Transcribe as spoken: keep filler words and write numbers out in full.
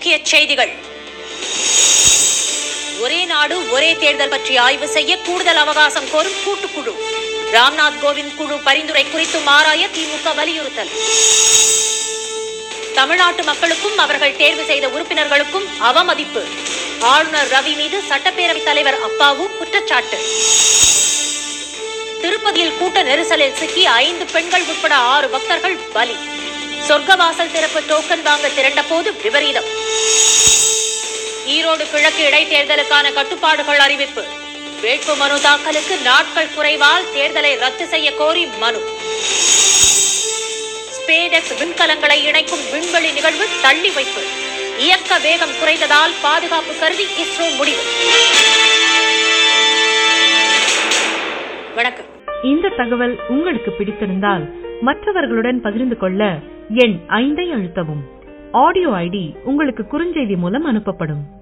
முக்கிய செய்திகள். ஒரே நாடு ஒரே தேர்தல் பற்றி ஆய்வு செய்ய கூடுதல் அவகாசம் கோரும் கூட்டுக்குழு. ராம்நாத் கோவிந்த் குழு பரிந்துரை குறித்து ஆராய திமுக வலியுறுத்தல். தமிழ்நாட்டு மக்களுக்கும் அவர்கள் தேர்வு செய்த உறுப்பினர்களுக்கும் அவமதிப்பு. ஆளுநர் ரவி மீது சட்டப்பேரவைத் தலைவர் அப்பாவு குற்றச்சாட்டு. திருப்பதியில் கூட்ட நெரிசலில் சிக்கி ஐந்து பெண்கள் உட்பட ஆறு பக்தர்கள் பலி. சொர்க்கவாசல் திறப்பு டோக்கன் வாங்க திரண்ட போது விபரீதம். ஈரோடு கிழக்கு இடைத்தேர்தலுக்கான கட்டுப்பாடுகள் அறிவிப்பு. வேட்பு மனு தாக்கலுக்கு நாட்கள் குறைவால் தேர்தலை ரத்து செய்ய கோரி மனு. ஸ்பேடெக்ஸ் விண்கலங்களை இணைக்கும் விண்வெளி நிகழ்வு தள்ளி வைப்பு. இயக்க வேகம் குறைந்ததால் பாதுகாப்பு கருதி இஸ்ரோ முடிவு. வணக்கம். இந்த தகவல் உங்களுக்கு பிடித்திருந்தால் மற்றவர்களுடன் பகிர்ந்து கொள்ள எண் ஐந்தை அழுத்தவும். ஆடியோ ஐடி உங்களுக்கு குறுஞ்செய்தி மூலம் அனுப்பப்படும்.